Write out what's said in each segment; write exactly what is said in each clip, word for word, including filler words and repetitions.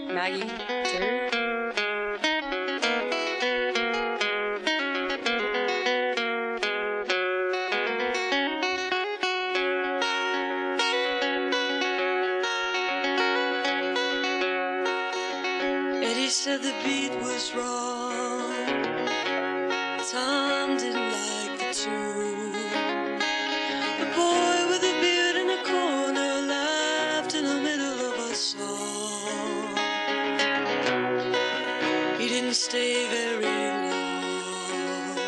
Maggie Turd. Eddie said the beat was wrong. Tom didn't like the tune. The boy with the beard in the corner laughed in the middle of a song. He didn't stay very long.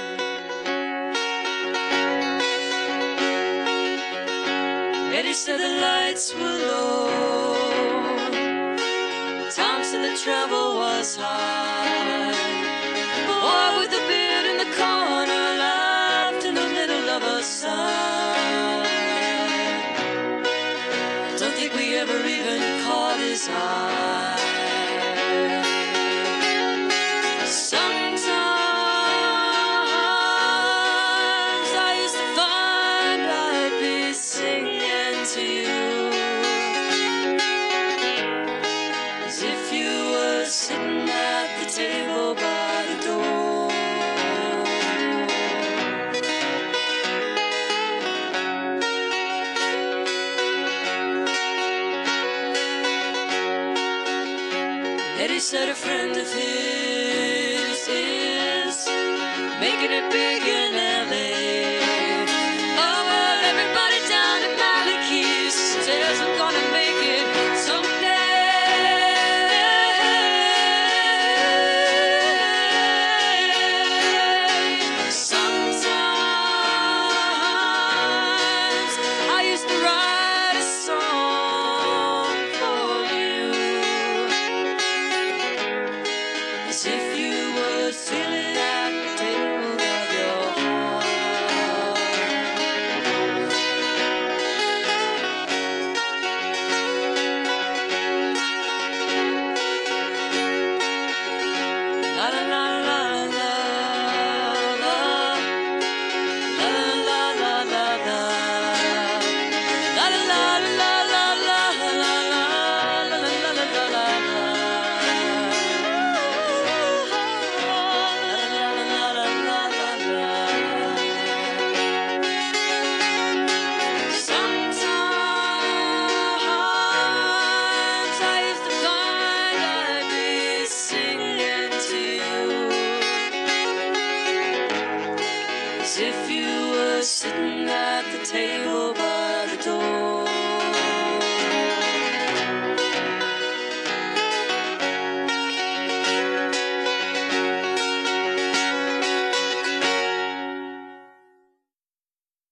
Eddie said the lights were low. Tom said the trouble was high. The boy with the beard in the corner laughed in the middle of a sigh. Don't think we ever even caught his eye. Sometimes I used to find I'd be singing to you as if you were sitting at the table by the door. Eddie said a friend of his is making it big in